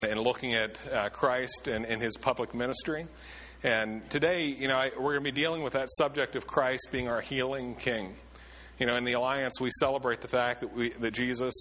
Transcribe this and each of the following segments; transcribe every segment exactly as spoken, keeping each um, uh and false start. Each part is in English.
and looking at uh, Christ and, and his public ministry. And today, you know, I, we're going to be dealing with that subject of Christ being our healing King. You know, in the Alliance, we celebrate the fact that we that Jesus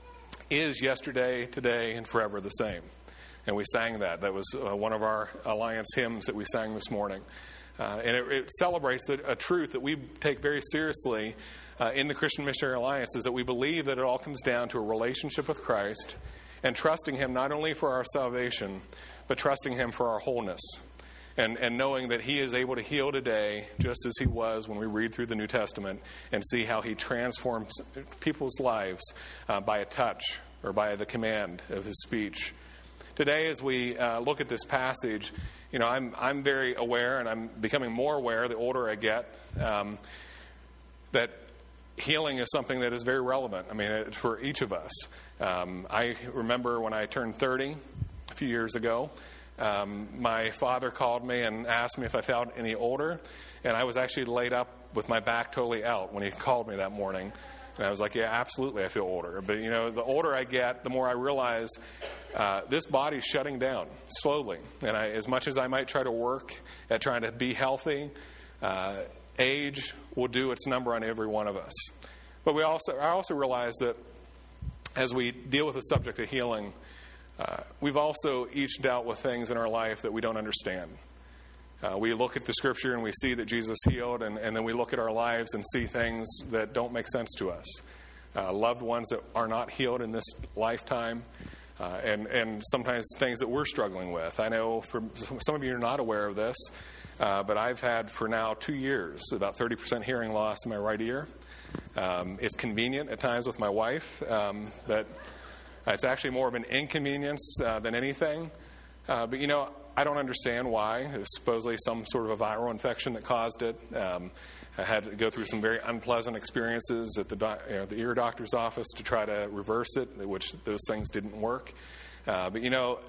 is yesterday, today, and forever the same. And we sang that. That was uh, one of our Alliance hymns that we sang this morning. Uh, and it, it celebrates a, a truth that we take very seriously uh, in the Christian Missionary Alliance, is that we believe that it all comes down to a relationship with Christ and trusting him not only for our salvation, but trusting him for our wholeness. And, and knowing that he is able to heal today just as he was when we read through the New Testament and see how he transforms people's lives uh, by a touch or by the command of his speech. Today, as we uh, look at this passage, you know, I'm I'm very aware, and I'm becoming more aware the older I get, um, that healing is something that is very relevant. I mean, it, for each of us. Um, I remember when I turned thirty a few years ago, um, my father called me and asked me if I felt any older, and I was actually laid up with my back totally out when he called me that morning. And I was like, yeah, absolutely, I feel older. But, you know, the older I get, the more I realize uh, this body's shutting down slowly. And I, as much as I might try to work at trying to be healthy, uh, age will do its number on every one of us. But we also, I also realize that as we deal with the subject of healing, uh, we've also each dealt with things in our life that we don't understand. Uh, we look at the Scripture and we see that Jesus healed, and, and then we look at our lives and see things that don't make sense to us. Uh, loved ones that are not healed in this lifetime, uh, and, and sometimes things that we're struggling with. I know for some of you are not aware of this, uh, but I've had for now two years about thirty percent hearing loss in my right ear. Um, it's convenient at times with my wife, um, but it's actually more of an inconvenience uh, than anything. Uh, but, you know, I don't understand why. It was supposedly some sort of a viral infection that caused it. Um, I had to go through some very unpleasant experiences at the, doc, you know, the ear doctor's office to try to reverse it, which those things didn't work. Uh, but, you know,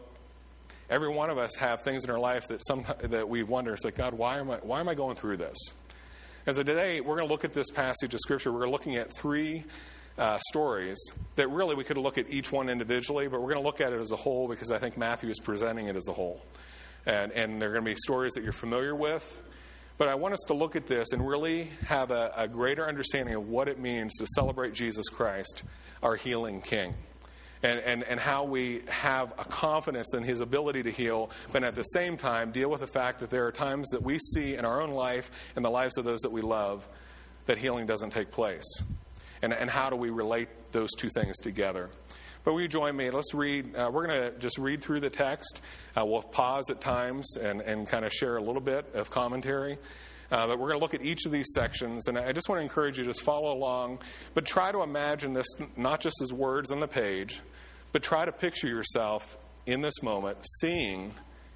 every one of us have things in our life that some that we wonder, it's like, God, why am I why am I going through this? And so today, we're going to look at this passage of Scripture. We're looking at three uh, stories that really we could look at each one individually, but we're going to look at it as a whole because I think Matthew is presenting it as a whole. And, and they're going to be stories that you're familiar with. But I want us to look at this and really have a, a greater understanding of what it means to celebrate Jesus Christ, our healing King. And, and, and how we have a confidence in his ability to heal, but at the same time deal with the fact that there are times that we see in our own life and the lives of those that we love that healing doesn't take place. And, and how do we relate those two things together? But will you join me? Let's read. Uh, we're going to just read through the text. Uh, we'll pause at times and, and kind of share a little bit of commentary. Uh, but we're going to look at each of these sections. And I just want to encourage you to just follow along. But try to imagine this not just as words on the page, but try to picture yourself in this moment seeing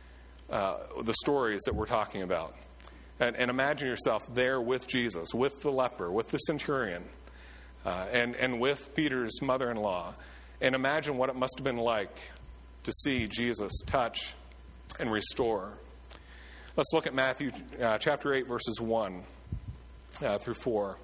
uh, the stories that we're talking about. And, and imagine yourself there with Jesus, with the leper, with the centurion, uh, and, and with Peter's mother-in-law. And imagine what it must have been like to see Jesus touch and restore. Let's look at Matthew uh, chapter eight, verses one uh, through four.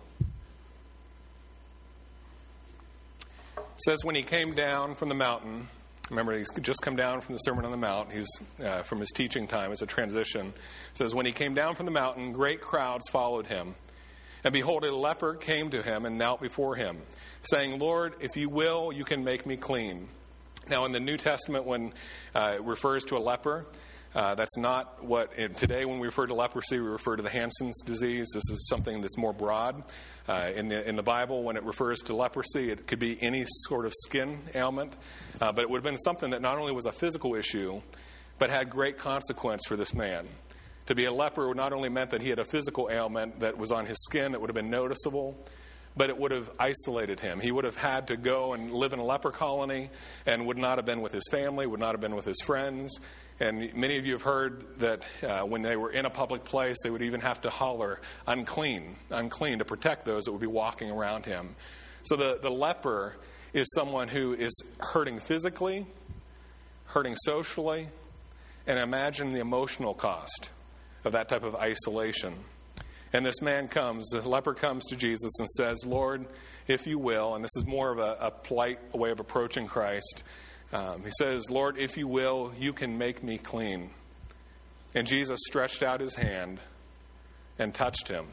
It says, when he came down from the mountain, remember he's just come down from the Sermon on the Mount, he's uh, from his teaching time as a transition. It says, when he came down from the mountain, great crowds followed him. And behold, a leper came to him and knelt before him, saying, Lord, if you will, you can make me clean. Now, in the New Testament, when uh, it refers to a leper, uh, that's not what, today when we refer to leprosy, we refer to the Hansen's disease. This is something that's more broad. Uh, in the in the Bible, when it refers to leprosy, it could be any sort of skin ailment. Uh, but it would have been something that not only was a physical issue, but had great consequence for this man. To be a leper not only meant that he had a physical ailment that was on his skin that would have been noticeable, but it would have isolated him. He would have had to go and live in a leper colony and would not have been with his family, would not have been with his friends. And many of you have heard that uh, when they were in a public place, they would even have to holler, unclean, unclean, to protect those that would be walking around him. So the, the leper is someone who is hurting physically, hurting socially, and imagine the emotional cost of that type of isolation. And this man comes, the leper comes to Jesus and says, Lord, if you will, and this is more of a, a polite way of approaching Christ, Um, he says, Lord, if you will, you can make me clean. And Jesus stretched out his hand and touched him.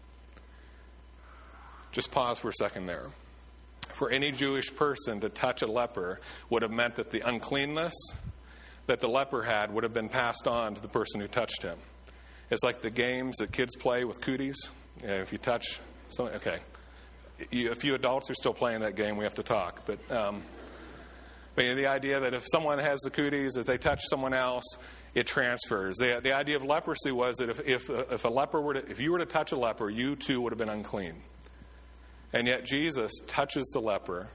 Just pause for a second there. For any Jewish person to touch a leper would have meant that the uncleanness that the leper had would have been passed on to the person who touched him. It's like the games that kids play with cooties. You know, if you touch something, okay. You, a few adults are still playing that game. We have to talk. But, um, but you know, the idea that if someone has the cooties, if they touch someone else, it transfers. The, the idea of leprosy was that if, if, if a leper were to, if you were to touch a leper, you too would have been unclean. And yet Jesus touches the leper.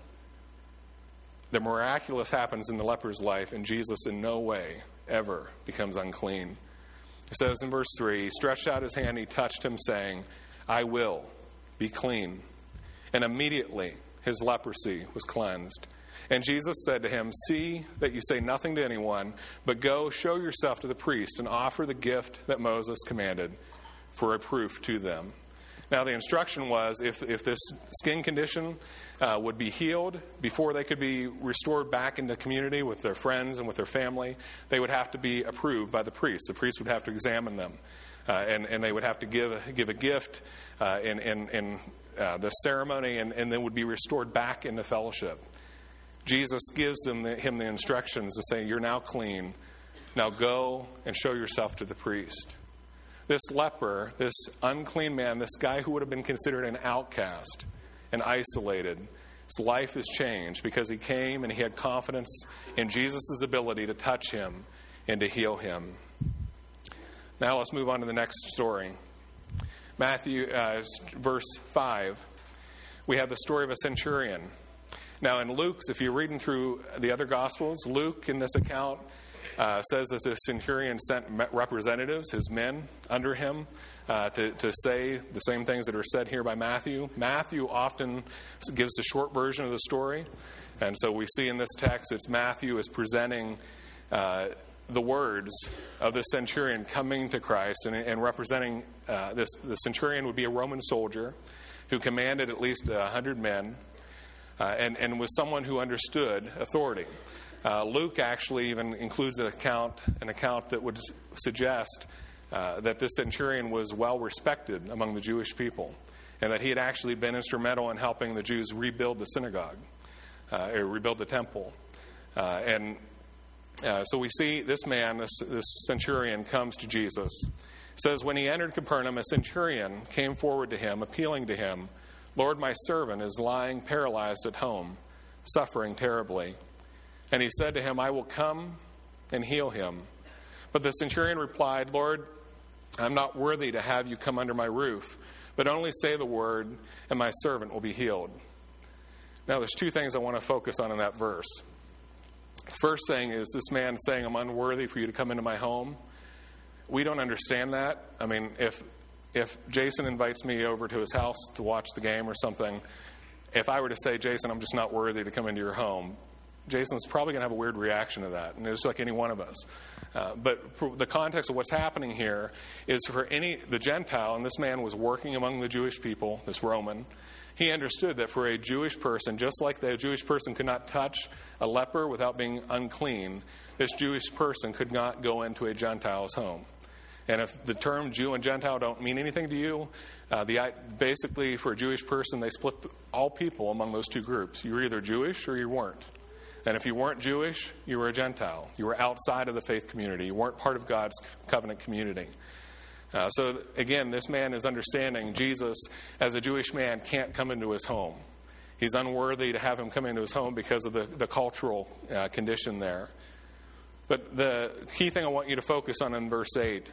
The miraculous happens in the leper's life, and Jesus in no way ever becomes unclean. It says in verse three, he stretched out his hand, he touched him, saying, I will be clean. And immediately his leprosy was cleansed. And Jesus said to him, see that you say nothing to anyone, but go show yourself to the priest and offer the gift that Moses commanded for a proof to them. Now, the instruction was if, if this skin condition uh, would be healed before they could be restored back into community with their friends and with their family, they would have to be approved by the priest. The priest would have to examine them, uh, and, and they would have to give, give a gift uh, in, in, in uh, the ceremony, and, and then would be restored back into fellowship. Jesus gives them the, him the instructions to say, you're now clean. Now go and show yourself to the priest. This leper, this unclean man, this guy who would have been considered an outcast and isolated, his life is changed because he came and he had confidence in Jesus' ability to touch him and to heal him. Now let's move on to the next story. Matthew, uh, verse five, we have the story of a centurion. Now in Luke's, if you're reading through the other Gospels, Luke in this account Uh, says that the centurion sent representatives, his men, under him uh, to, to say the same things that are said here by Matthew. Matthew often gives the short version of the story. And so we see in this text, it's Matthew is presenting uh, the words of the centurion coming to Christ and, and representing uh, this. The centurion would be a Roman soldier who commanded at least one hundred men uh, and, and was someone who understood authority. Uh, Luke actually even includes an account, an account that would suggest uh, that this centurion was well respected among the Jewish people, and that he had actually been instrumental in helping the Jews rebuild the synagogue, uh, or rebuild the temple. Uh, and uh, so we see this man, this, this centurion, comes to Jesus. It says, when he entered Capernaum, a centurion came forward to him, appealing to him, Lord, my servant is lying paralyzed at home, suffering terribly. And he said to him, I will come and heal him. But the centurion replied, Lord, I'm not worthy to have you come under my roof, but only say the word, and my servant will be healed. Now, there's two things I want to focus on in that verse. The first thing is this man saying, I'm unworthy for you to come into my home. We don't understand that. I mean, if if Jason invites me over to his house to watch the game or something, if I were to say, Jason, I'm just not worthy to come into your home, Jason's probably going to have a weird reaction to that, and it's like any one of us. Uh, but the context of what's happening here is for any the Gentile, and this man was working among the Jewish people, this Roman, he understood that for a Jewish person, just like the Jewish person could not touch a leper without being unclean, this Jewish person could not go into a Gentile's home. And if the term Jew and Gentile don't mean anything to you, uh, the basically for a Jewish person, they split all people among those two groups. You were either Jewish or you weren't. And if you weren't Jewish, you were a Gentile. You were outside of the faith community. You weren't part of God's covenant community. Uh, so, again, this man is understanding Jesus, as a Jewish man, can't come into his home. He's unworthy to have him come into his home because of the, the cultural uh, condition there. But the key thing I want you to focus on in verse eight,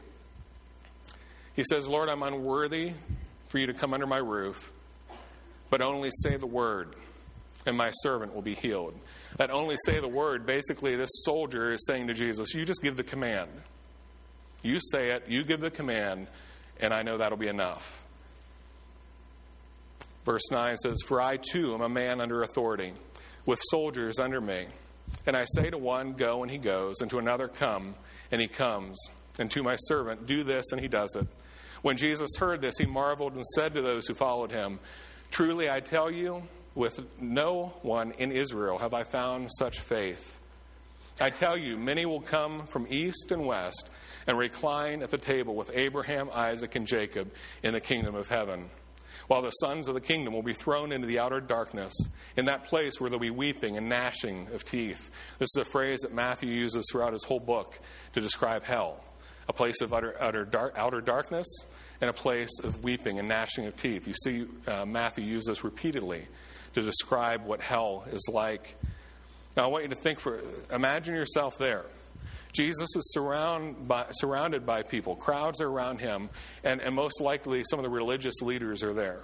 he says, Lord, I'm unworthy for you to come under my roof, but only say the word, and my servant will be healed. That only say the word, basically this soldier is saying to Jesus, you just give the command. You say it, you give the command, and I know that'll be enough. Verse nine says, for I too am a man under authority, with soldiers under me. And I say to one, go, and he goes, and to another, come, and he comes. And to my servant, do this, and he does it. When Jesus heard this, he marveled and said to those who followed him, truly I tell you, with no one in Israel have I found such faith I tell you, many will come from east and west and recline at the table with Abraham, Isaac, and Jacob in the kingdom of heaven, while the sons of the kingdom will be thrown into the outer darkness, in that place where there'll be weeping and gnashing of teeth. This is a phrase that Matthew uses throughout his whole book to describe hell, a place of utter, utter dark, outer darkness and a place of weeping and gnashing of teeth. You see uh, Matthew use this repeatedly to describe what hell is like. Now, I want you to think for, imagine yourself there. Jesus is surround by, surrounded by people. Crowds are around him, and, and most likely some of the religious leaders are there.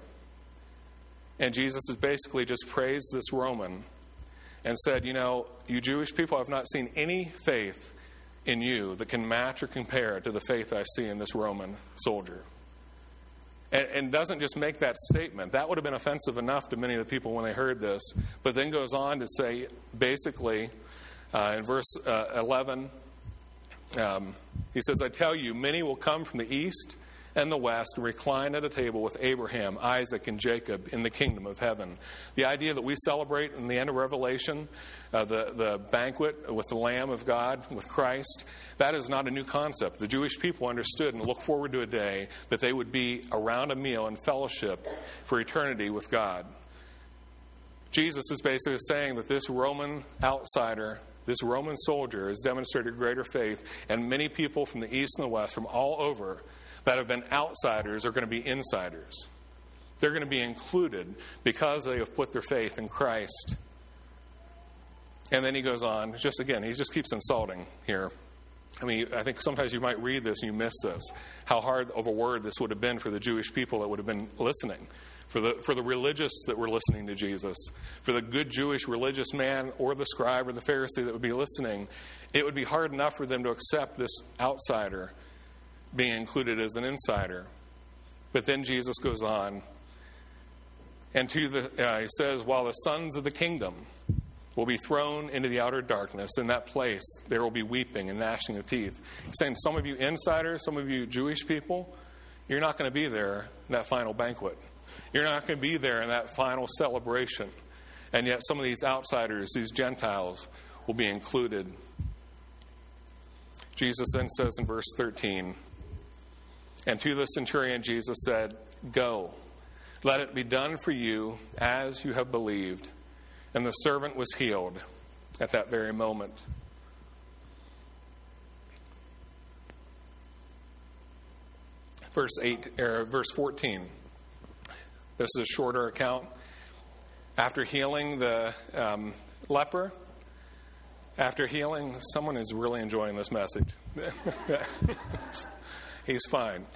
And Jesus has basically just praised this Roman and said, you know, you Jewish people, I've not seen any faith in you that can match or compare to the faith I see in this Roman soldier. And, and doesn't just make that statement. That would have been offensive enough to many of the people when they heard this, but then goes on to say, basically, uh, in verse uh, eleven, um, he says, I tell you, many will come from the east and the west and recline at a table with Abraham, Isaac, and Jacob in the kingdom of heaven. The idea that we celebrate in the end of Revelation, uh, the, the banquet with the Lamb of God, with Christ, that is not a new concept. The Jewish people understood and looked forward to a day that they would be around a meal and fellowship for eternity with God. Jesus is basically saying that this Roman outsider, this Roman soldier, has demonstrated greater faith, and many people from the east and the west, from all over, that have been outsiders are going to be insiders. They're going to be included because they have put their faith in Christ. And then he goes on, just again, he just keeps insulting here. I mean, I think sometimes you might read this and you miss this. How hard of a word this would have been for the Jewish people that would have been listening. For the for the religious that were listening to Jesus. For the good Jewish religious man or the scribe or the Pharisee that would be listening. It would be hard enough for them to accept this outsider being included as an insider. But then Jesus goes on, and to the uh, he says, while the sons of the kingdom will be thrown into the outer darkness, in that place there will be weeping and gnashing of teeth. He's saying, some of you insiders, some of you Jewish people, you're not going to be there in that final banquet. You're not going to be there in that final celebration. And yet some of these outsiders, these Gentiles, will be included. Jesus then says in verse thirteen, and to the centurion Jesus said, go, let it be done for you as you have believed. And the servant was healed at that very moment. Verse eight, or verse fourteen. This is a shorter account. After healing the um, leper, after healing, someone is really enjoying this message. He's fine.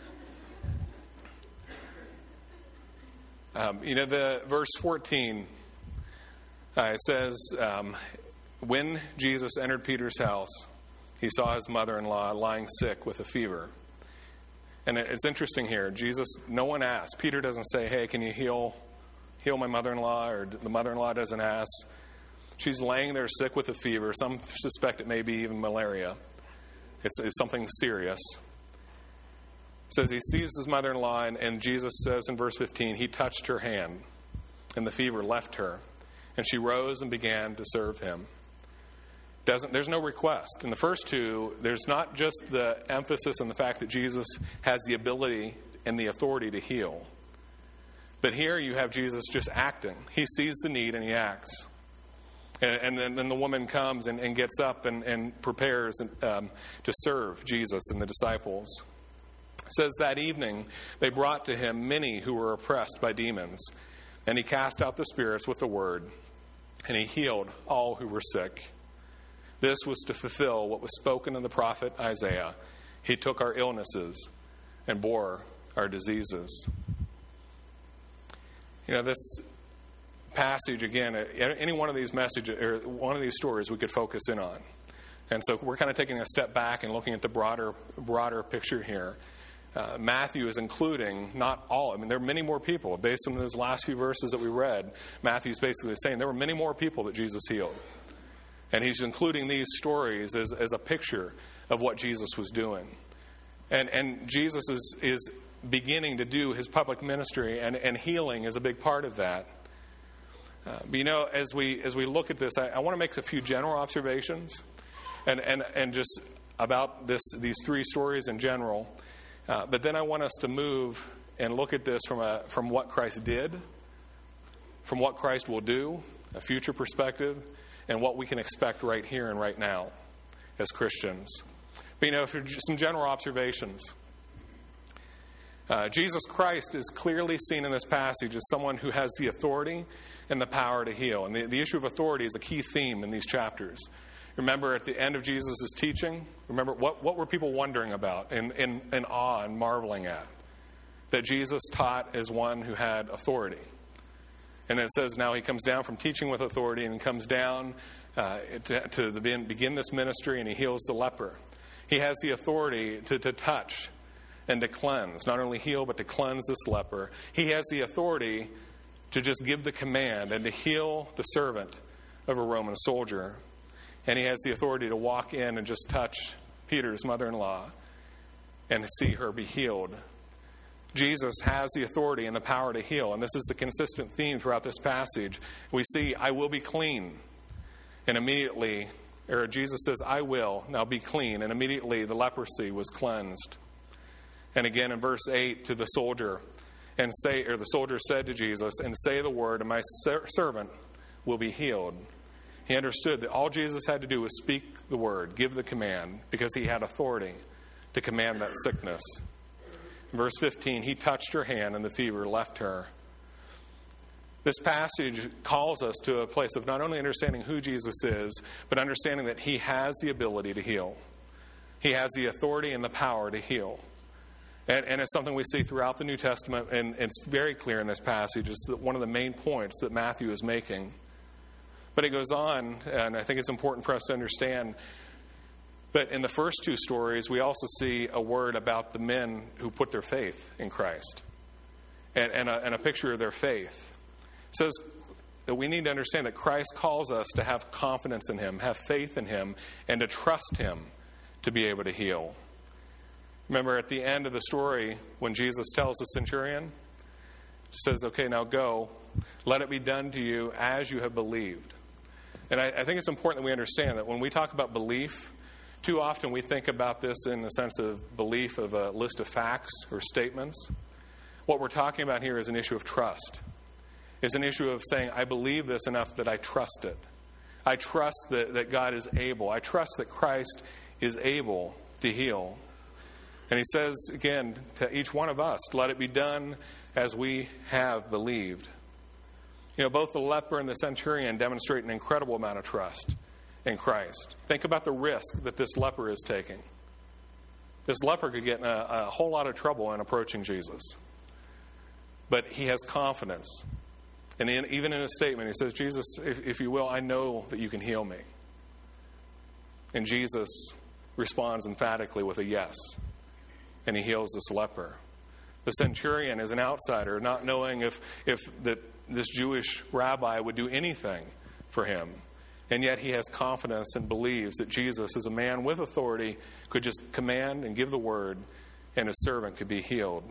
Um, you know, the verse fourteen uh, it says, um, when Jesus entered Peter's house, he saw his mother-in-law lying sick with a fever. And it's interesting here. Jesus, no one asked. Peter doesn't say, hey, can you heal heal my mother-in-law? Or the mother-in-law doesn't ask. She's laying there sick with a fever. Some suspect it may be even malaria. It's, it's something serious. It says he sees his mother-in-law, and, and Jesus says in verse fifteen, he touched her hand, and the fever left her. And she rose and began to serve him. Doesn't, there's no request. In the first two, there's not just the emphasis on the fact that Jesus has the ability and the authority to heal. But here you have Jesus just acting. He sees the need and he acts. And, and then, then the woman comes and, and gets up and, and prepares um, to serve Jesus and the disciples. It says that evening they brought to him many who were oppressed by demons. And he cast out the spirits with the word. And he healed all who were sick. This was to fulfill what was spoken in the prophet Isaiah. He took our illnesses and bore our diseases. You know, this passage, again, any one of these messages, or one of these stories we could focus in on. And so we're kind of taking a step back and looking at the broader, broader picture here. Uh, Matthew is including not all. I mean, there are many more people. Based on those last few verses that we read, Matthew's basically saying there were many more people that Jesus healed. And he's including these stories as, as a picture of what Jesus was doing. And and Jesus is, is beginning to do his public ministry, and, and healing is a big part of that. Uh, but you know, as we as we look at this, I, I want to make a few general observations. and, and, and just about this these three stories in general. Uh, but then I want us to move and look at this from a from what Christ did, from what Christ will do, a future perspective, and what we can expect right here and right now as Christians. But, you know, for some general observations. Uh, Jesus Christ is clearly seen in this passage as someone who has the authority and the power to heal. And the, the issue of authority is a key theme in these chapters. Remember at the end of Jesus' teaching, remember what, what were people wondering about and in, in awe and marveling at? That Jesus taught as one who had authority. And it says now he comes down from teaching with authority and comes down uh, to, to the, begin this ministry, and he heals the leper. He has the authority to, to touch and to cleanse, not only heal, but to cleanse this leper. He has the authority to just give the command and to heal the servant of a Roman soldier. And he has the authority to walk in and just touch Peter's mother-in-law and see her be healed. Jesus has the authority and the power to heal. And this is the consistent theme throughout this passage. We see, I will be clean. And immediately, or Jesus says, I will, now be clean. And immediately the leprosy was cleansed. And again in verse eight to the soldier, and say, or the soldier said to Jesus, and say the word, and my ser- servant will be healed. He understood that all Jesus had to do was speak the word, give the command, because he had authority to command that sickness. In verse fifteen, he touched her hand and the fever left her. This passage calls us to a place of not only understanding who Jesus is, but understanding that he has the ability to heal. He has the authority and the power to heal. And, and it's something we see throughout the New Testament, and it's very clear in this passage. It's one of the main points that Matthew is making. But it goes on, and I think it's important for us to understand, but in the first two stories, we also see a word about the men who put their faith in Christ, and, and, a, and a picture of their faith. It says that we need to understand that Christ calls us to have confidence in him, have faith in him, and to trust him to be able to heal. Remember at the end of the story when Jesus tells the centurion, he says, okay, now go, let it be done to you as you have believed. And I, I think it's important that we understand that when we talk about belief, too often we think about this in the sense of belief of a list of facts or statements. What we're talking about here is an issue of trust. It's an issue of saying, I believe this enough that I trust it. I trust that, that God is able. I trust that Christ is able to heal. And he says, again, to each one of us, let it be done as we have believed. You know, both the leper and the centurion demonstrate an incredible amount of trust in Christ. Think about the risk that this leper is taking. This leper could get in a, a whole lot of trouble in approaching Jesus. But he has confidence. And in, even in his statement, he says, Jesus, if, if you will, I know that you can heal me. And Jesus responds emphatically with a yes. And he heals this leper. The centurion is an outsider, not knowing if, if that this Jewish rabbi would do anything for him. And yet he has confidence and believes that Jesus, as a man with authority, could just command and give the word, and his servant could be healed.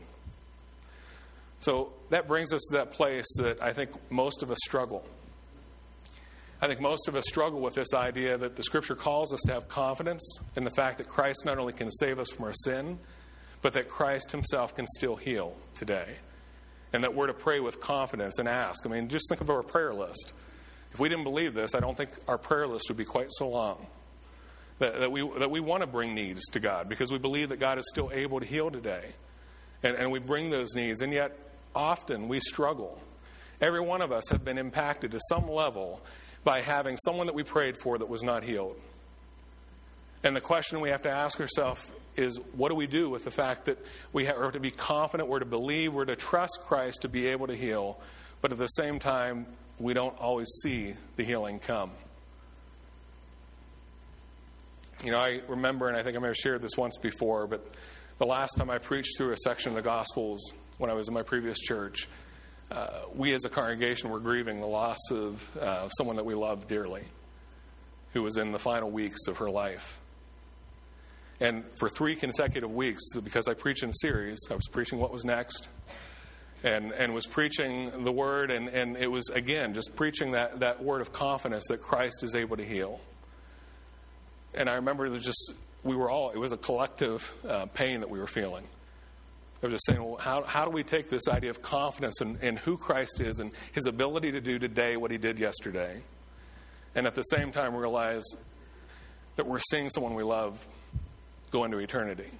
So that brings us to that place that I think most of us struggle. I think most of us struggle with this idea that the Scripture calls us to have confidence in the fact that Christ not only can save us from our sin, but that Christ himself can still heal today. And that we're to pray with confidence and ask. I mean, just think of our prayer list. If we didn't believe this, I don't think our prayer list would be quite so long. That, that we that we want to bring needs to God because we believe that God is still able to heal today. And, and we bring those needs, and yet often we struggle. Every one of us have been impacted to some level by having someone that we prayed for that was not healed. And the question we have to ask ourselves is, what do we do with the fact that we have to be confident, we're to believe, we're to trust Christ to be able to heal, but at the same time, we don't always see the healing come. You know, I remember, and I think I may have shared this once before, but the last time I preached through a section of the Gospels when I was in my previous church, uh, we as a congregation were grieving the loss of uh, someone that we loved dearly, who was in the final weeks of her life. And for three consecutive weeks, because I preach in series, I was preaching what was next, and, and was preaching the word, and, and it was, again, just preaching that, that word of confidence that Christ is able to heal. And I remember it was just, we were all, it was a collective uh, pain that we were feeling. I was just saying, well, how, how do we take this idea of confidence in, in who Christ is and his ability to do today what he did yesterday, and at the same time realize that we're seeing someone we love go into eternity.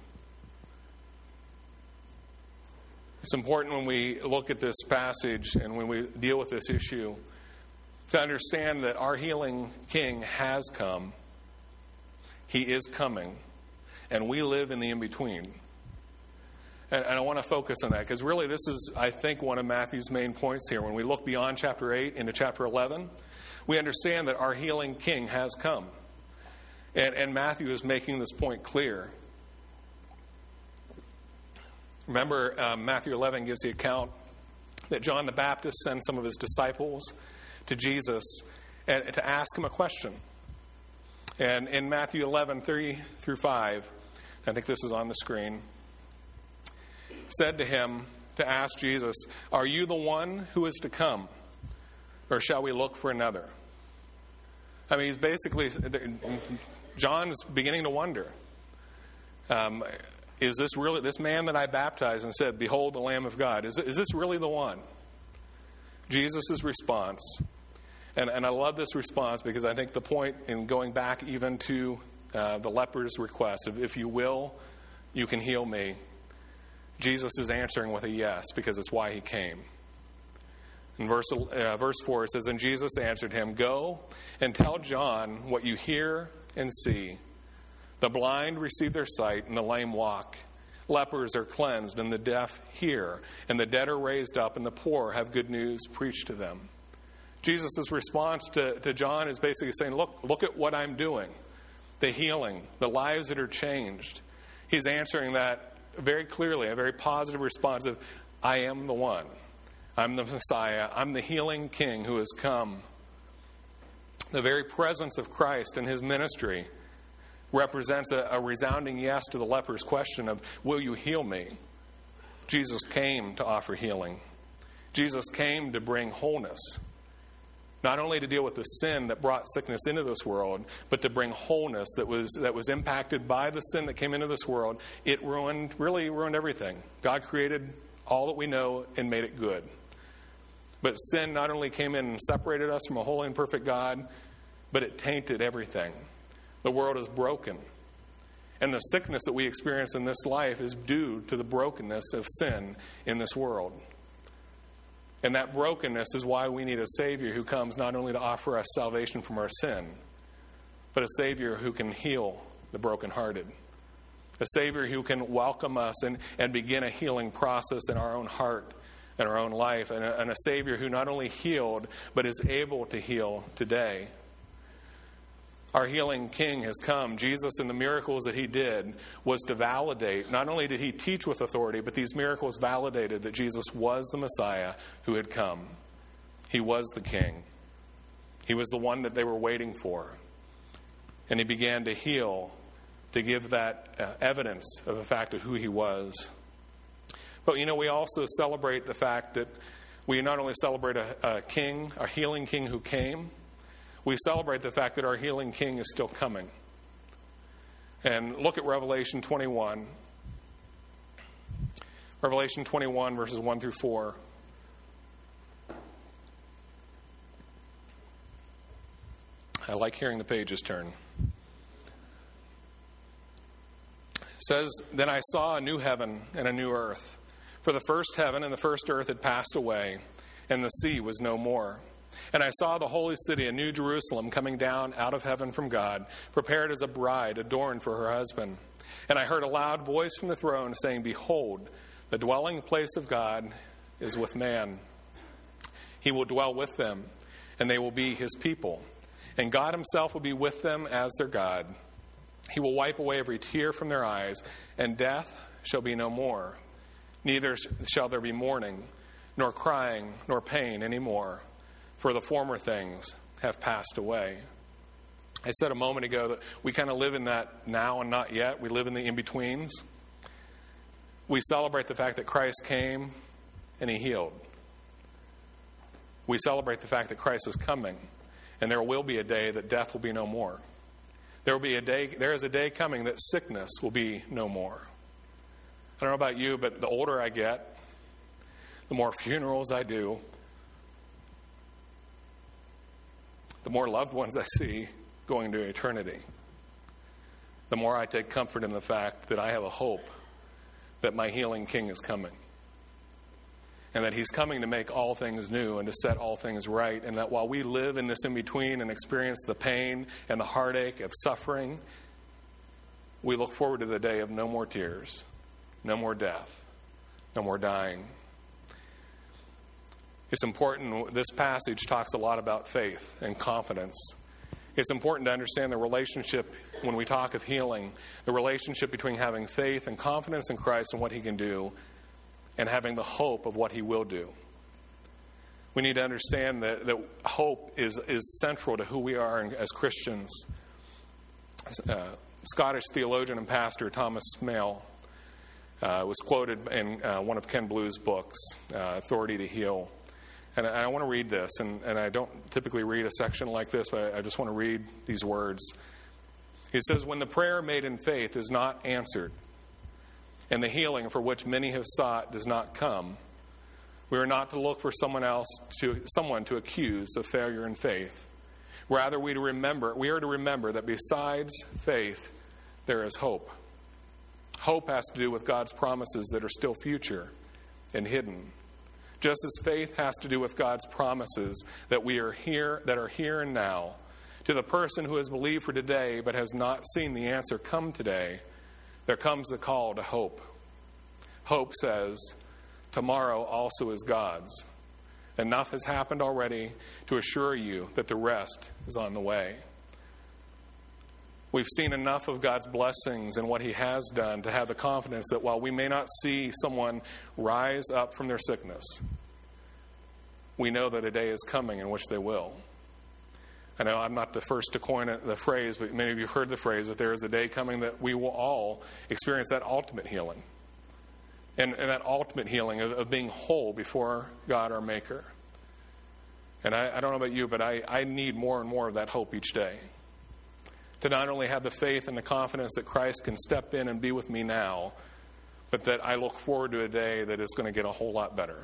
It's important when we look at this passage and when we deal with this issue to understand that our healing King has come. He is coming. And we live in the in-between. And, and I want to focus on that because really this is, I think, one of Matthew's main points here. When we look beyond chapter eight into chapter eleven, we understand that our healing King has come. And, and Matthew is making this point clear. Remember, um, Matthew eleven gives the account that John the Baptist sends some of his disciples to Jesus and, and to ask him a question. And in Matthew eleven, three through five, I think this is on the screen, said to him to ask Jesus, "Are you the one who is to come, or shall we look for another?" I mean, he's basically, John's beginning to wonder. Um, is this really, this man that I baptized and said, "Behold the Lamb of God," is, is this really the one? Jesus' response, and, and I love this response because I think the point in going back even to uh, the leper's request of, "If you will, you can heal me," Jesus is answering with a yes because it's why he came. In verse, uh, verse four, it says, "And Jesus answered him, 'Go and tell John what you hear and see. The blind receive their sight, and the lame walk. Lepers are cleansed, and the deaf hear. And the dead are raised up, and the poor have good news preached to them.'" Jesus' response to, to John is basically saying, look, look at what I'm doing. The healing, the lives that are changed. He's answering that very clearly, a very positive response of, "I am the one. I'm the Messiah. I'm the healing King who has come." The very presence of Christ and his ministry represents a, a resounding yes to the leper's question of, "Will you heal me?" Jesus came to offer healing. Jesus came to bring wholeness. Not only to deal with the sin that brought sickness into this world, but to bring wholeness that was that was impacted by the sin that came into this world. It ruined, really ruined everything. God created all that we know and made it good. But sin not only came in and separated us from a holy and perfect God, but it tainted everything. The world is broken. And the sickness that we experience in this life is due to the brokenness of sin in this world. And that brokenness is why we need a Savior who comes not only to offer us salvation from our sin, but a Savior who can heal the brokenhearted. A Savior who can welcome us and, and begin a healing process in our own heart and our own life. And a, and a Savior who not only healed, but is able to heal today. Our healing King has come. Jesus and the miracles that he did was to validate, not only did he teach with authority, but these miracles validated that Jesus was the Messiah who had come. He was the King. He was the one that they were waiting for. And he began to heal, to give that uh, evidence of the fact of who he was. But, you know, we also celebrate the fact that we not only celebrate a, a king, a healing King who came, we celebrate the fact that our healing King is still coming. And look at Revelation twenty-one. Revelation twenty-one, verses one through four. I like hearing the pages turn. It says, "Then I saw a new heaven and a new earth. For the first heaven and the first earth had passed away, and the sea was no more. And I saw the holy city, a new Jerusalem, coming down out of heaven from God, prepared as a bride adorned for her husband. And I heard a loud voice from the throne saying, 'Behold, the dwelling place of God is with man. He will dwell with them, and they will be his people. And God himself will be with them as their God. He will wipe away every tear from their eyes, and death shall be no more. Neither shall there be mourning, nor crying, nor pain any more. For the former things have passed away.'" I said a moment ago that we kind of live in that now and not yet. We live in the in-betweens. We celebrate the fact that Christ came and he healed. We celebrate the fact that Christ is coming, and there will be a day that death will be no more. There will be a day, there is a day coming that sickness will be no more. I don't know about you, but the older I get, the more funerals I do, the more loved ones I see going to eternity, the more I take comfort in the fact that I have a hope that my healing King is coming. And that he's coming to make all things new and to set all things right. And that while we live in this in-between and experience the pain and the heartache of suffering, we look forward to the day of no more tears, no more death, no more dying. It's important, this passage talks a lot about faith and confidence. It's important to understand the relationship, when we talk of healing, the relationship between having faith and confidence in Christ and what he can do, and having the hope of what he will do. We need to understand that, that hope is, is central to who we are as Christians. Uh, Scottish theologian and pastor Thomas Mayle uh, was quoted in uh, one of Ken Blue's books, uh, Authority to Heal. And I, I want to read this, and, and I don't typically read a section like this, but I, I just want to read these words. He says, "When the prayer made in faith is not answered, and the healing for which many have sought does not come, we are not to look for someone else to someone to accuse of failure in faith. Rather, we to remember we are to remember that besides faith, there is hope. Hope has to do with God's promises that are still future and hidden, just as faith has to do with God's promises that we are here that are here and now. To the person who has believed for today but has not seen the answer come today, there comes the call to hope. Hope says, tomorrow also is God's. Enough has happened already to assure you that the rest is on the way. We've seen enough of God's blessings and what he has done to have the confidence that while we may not see someone rise up from their sickness, we know that a day is coming in which they will. I know I'm not the first to coin the phrase, but many of you have heard the phrase that there is a day coming that we will all experience that ultimate healing. And, and that ultimate healing of, of being whole before God our Maker. And I, I don't know about you, but I, I need more and more of that hope each day. To not only have the faith and the confidence that Christ can step in and be with me now, but that I look forward to a day that is going to get a whole lot better.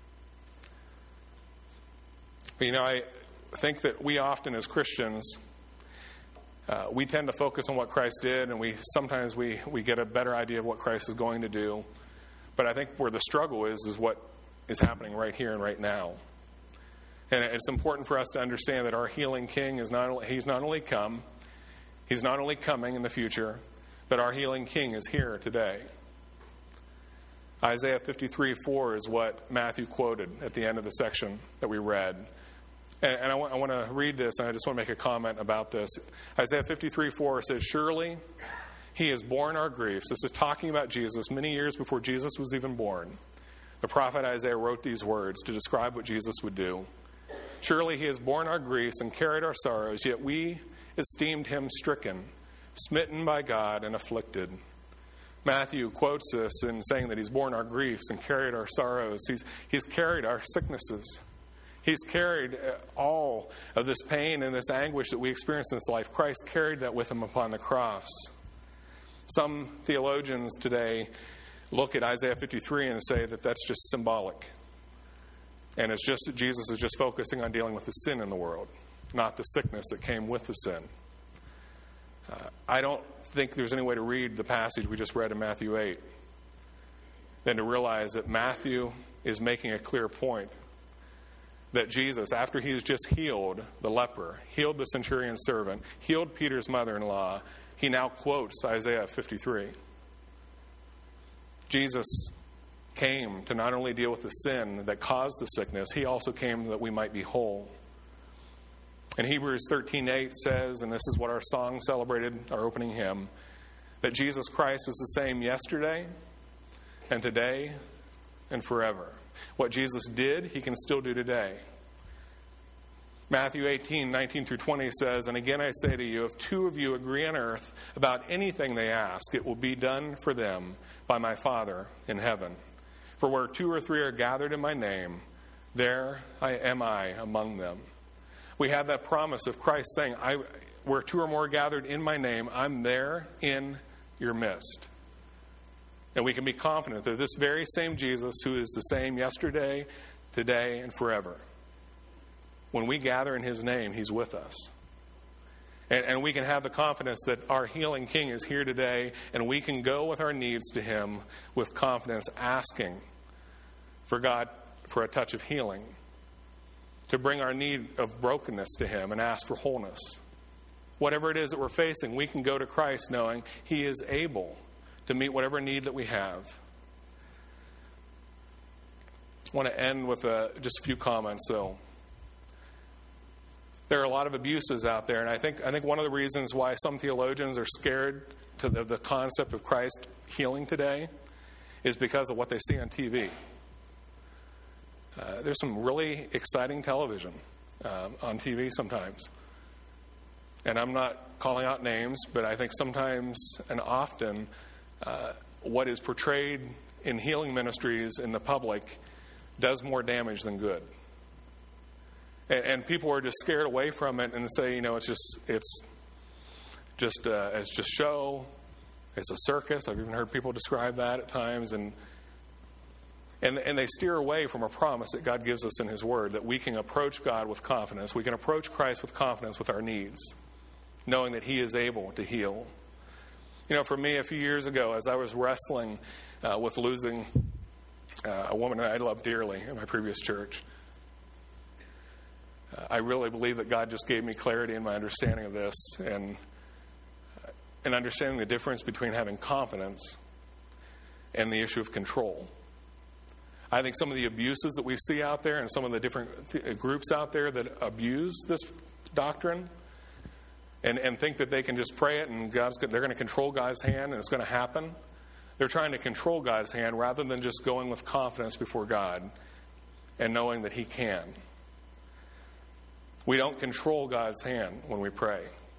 But you know, I think that we often as Christians, uh, we tend to focus on what Christ did, and we sometimes we, we get a better idea of what Christ is going to do. But I think where the struggle is, is what is happening right here and right now. And it's important for us to understand that our healing King is not only, he's not only come, he's not only coming in the future, but our healing King is here today. Isaiah fifty-three four is what Matthew quoted at the end of the section that we read. And, and I, want, I want to read this, and I just want to make a comment about this. Isaiah fifty-three four says, "Surely he has borne our griefs." This is talking about Jesus many years before Jesus was even born. The prophet Isaiah wrote these words to describe what Jesus would do. "Surely he has borne our griefs and carried our sorrows, yet we esteemed him stricken, smitten by God, and afflicted." Matthew quotes this in saying that he's borne our griefs and carried our sorrows. He's, he's carried our sicknesses. He's carried all of this pain and this anguish that we experience in this life. Christ carried that with him upon the cross. Some theologians today look at Isaiah fifty-three and say that that's just symbolic. And it's just that Jesus is just focusing on dealing with the sin in the world, not the sickness that came with the sin. Uh, I don't think there's any way to read the passage we just read in Matthew eight than to realize that Matthew is making a clear point that Jesus, after he's just healed the leper, healed the centurion's servant, healed Peter's mother-in-law, he now quotes Isaiah fifty-three. Jesus came to not only deal with the sin that caused the sickness, he also came that we might be whole. And Hebrews thirteen eight says, and this is what our song celebrated, our opening hymn, that Jesus Christ is the same yesterday and today and forever. What Jesus did, he can still do today. Matthew eighteen nineteen through twenty says, "And again I say to you, if two of you agree on earth about anything they ask, it will be done for them by my Father in heaven. For where two or three are gathered in my name, there I am I among them." We have that promise of Christ saying, I, where two or more gathered in my name, I'm there in your midst. And we can be confident that this very same Jesus, who is the same yesterday, today, and forever, when we gather in his name, he's with us. And, and we can have the confidence that our healing King is here today, and we can go with our needs to him with confidence, asking for God for a touch of healing, to bring our need of brokenness to him and ask for wholeness. Whatever it is that we're facing, we can go to Christ knowing he is able to meet whatever need that we have. I want to end with a, just a few comments, though. There are a lot of abuses out there, and I think I think one of the reasons why some theologians are scared to the, the concept of Christ healing today is because of what they see on T V. Uh, there's some really exciting television um, on T V sometimes. And I'm not calling out names, but I think sometimes and often uh, what is portrayed in healing ministries in the public does more damage than good. And, and people are just scared away from it and say, you know, it's just it's just uh, it's just show, it's a circus. I've even heard people describe that at times, and and and they steer away from a promise that God gives us in his word, that we can approach God with confidence. We can approach Christ with confidence with our needs, knowing that he is able to heal. You know, for me, a few years ago, as I was wrestling uh, with losing uh, a woman that I loved dearly in my previous church, uh, I really believe that God just gave me clarity in my understanding of this, and uh, and understanding the difference between having confidence and the issue of control. I think some of the abuses that we see out there and some of the different th- groups out there that abuse this doctrine and, and think that they can just pray it and God's they're going to control God's hand and it's going to happen. They're trying to control God's hand rather than just going with confidence before God and knowing that he can. We don't control God's hand when we pray.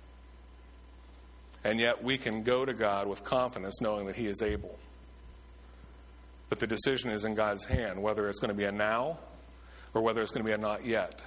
And yet we can go to God with confidence knowing that he is able. But the decision is in God's hand, whether it's going to be a now or whether it's going to be a not yet.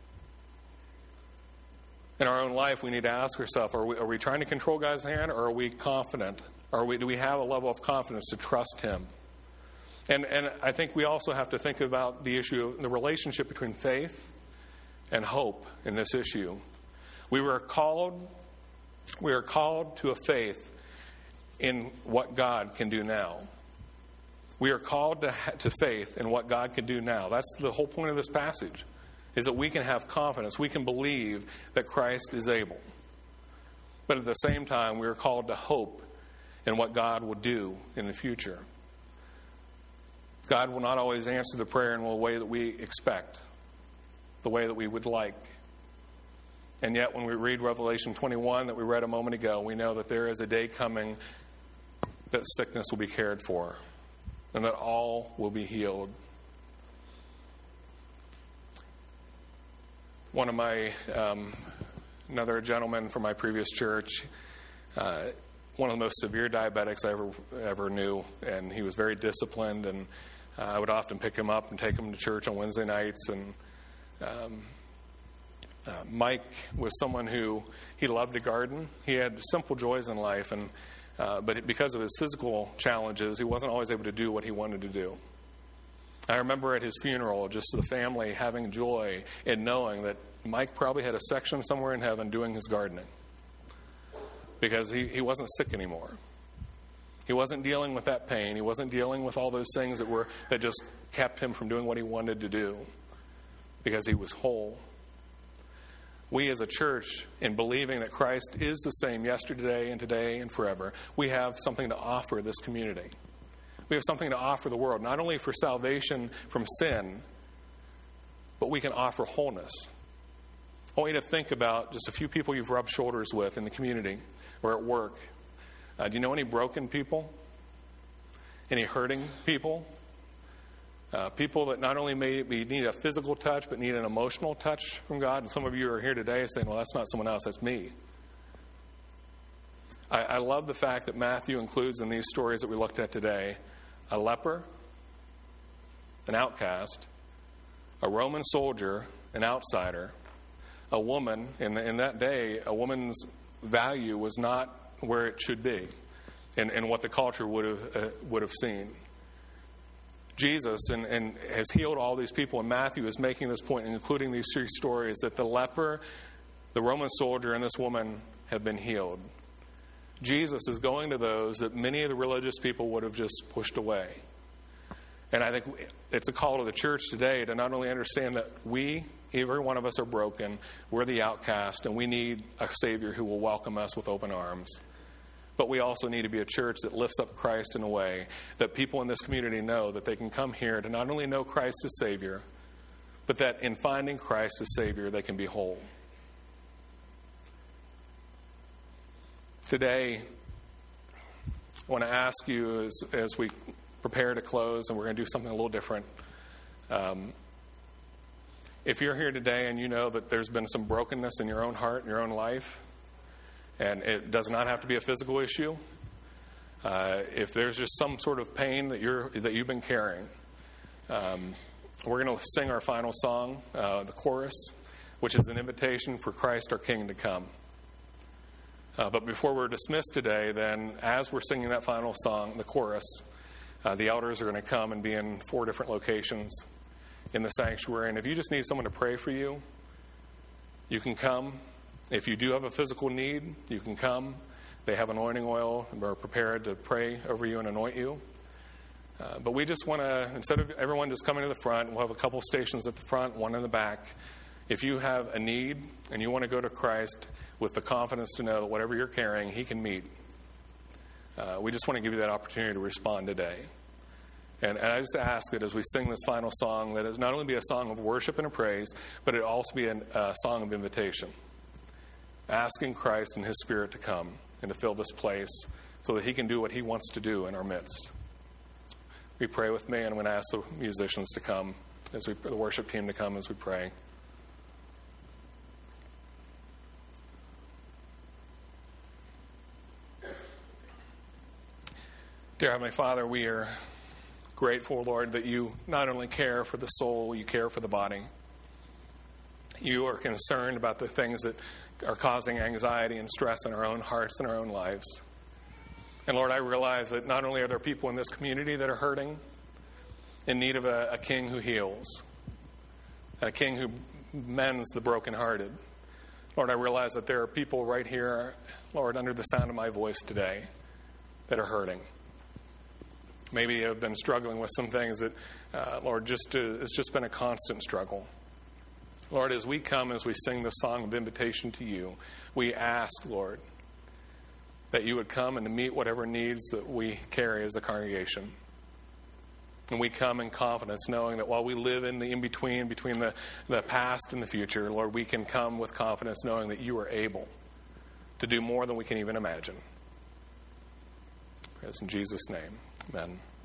In our own life, we need to ask ourselves, are we, are we trying to control God's hand, or are we confident? Are we, do we have a level of confidence to trust him? And, and I think we also have to think about the issue of the relationship between faith and hope in this issue. We were called, we are called to a faith in what God can do now. We are called to, to faith in what God can do now. That's the whole point of this passage, is that we can have confidence. We can believe that Christ is able. But at the same time, we are called to hope in what God will do in the future. God will not always answer the prayer in the way that we expect, the way that we would like. And yet, when we read Revelation twenty-one that we read a moment ago, we know that there is a day coming that sickness will be cared for, and that all will be healed. One of my, um, another gentleman from my previous church, uh, one of the most severe diabetics I ever ever knew, and he was very disciplined, and uh, I would often pick him up and take him to church on Wednesday nights. And um, uh, Mike was someone who, he loved to garden. He had simple joys in life, and Uh, but because of his physical challenges, he wasn't always able to do what he wanted to do. I remember at his funeral, just the family having joy in knowing that Mike probably had a section somewhere in heaven doing his gardening, because he, he wasn't sick anymore. He wasn't dealing with that pain. He wasn't dealing with all those things that were that just kept him from doing what he wanted to do, because he was whole. We as a church, in believing that Christ is the same yesterday and today and forever, we have something to offer this community. We have something to offer the world, not only for salvation from sin, but we can offer wholeness. I want you to think about just a few people you've rubbed shoulders with in the community or at work. Uh, do you know any broken people? Any hurting people? Uh, people that not only may be, need a physical touch, but need an emotional touch from God. And some of you are here today saying, well, that's not someone else, that's me. I, I love the fact that Matthew includes in these stories that we looked at today a leper, an outcast, a Roman soldier, an outsider, a woman, in, in that day, a woman's value was not where it should be and, and what the culture would have uh, would have seen. Jesus and, and has healed all these people, and Matthew is making this point, including these three stories, that the leper, the Roman soldier, and this woman have been healed. Jesus is going to those that many of the religious people would have just pushed away. And I think it's a call to the church today to not only understand that we, every one of us, are broken, we're the outcast, and we need a Savior who will welcome us with open arms. But we also need to be a church that lifts up Christ in a way that people in this community know that they can come here to not only know Christ as Savior, but that in finding Christ as Savior, they can be whole. Today, I want to ask you as, as we prepare to close, and we're going to do something a little different. Um, if you're here today and you know that there's been some brokenness in your own heart, in your own life, and it does not have to be a physical issue, uh, if there's just some sort of pain that you're that you've been carrying, um, we're going to sing our final song, uh, the chorus, which is an invitation for Christ our King to come. Uh, but before we're dismissed today, then as we're singing that final song, the chorus, uh, the elders are going to come and be in four different locations in the sanctuary. And if you just need someone to pray for you, you can come. If you do have a physical need, you can come. They have anointing oil and are prepared to pray over you and anoint you. Uh, but we just want to, instead of everyone just coming to the front, we'll have a couple stations at the front, one in the back. If you have a need and you want to go to Christ with the confidence to know that whatever you're carrying, He can meet, uh, we just want to give you that opportunity to respond today. And, and I just ask that as we sing this final song, that it not only be a song of worship and a praise, but it also be a uh, song of invitation, asking Christ and His Spirit to come and to fill this place so that He can do what He wants to do in our midst. We pray with me, and I'm going to ask the musicians to come, as we, the worship team to come as we pray. Dear Heavenly Father, we are grateful, Lord, that you not only care for the soul, you care for the body. You are concerned about the things that are causing anxiety and stress in our own hearts and our own lives. And Lord, I realize that not only are there people in this community that are hurting, in need of a, a king who heals, a king who mends the brokenhearted. Lord, I realize that there are people right here, Lord, under the sound of my voice today, that are hurting. Maybe you have been struggling with some things that, uh, Lord, just uh, it's just been a constant struggle. Lord, as we come, as we sing the song of invitation to you, we ask, Lord, that you would come and to meet whatever needs that we carry as a congregation. And we come in confidence, knowing that while we live in the in-between, between the, the past and the future, Lord, we can come with confidence, knowing that you are able to do more than we can even imagine. Praise in Jesus' name. Amen.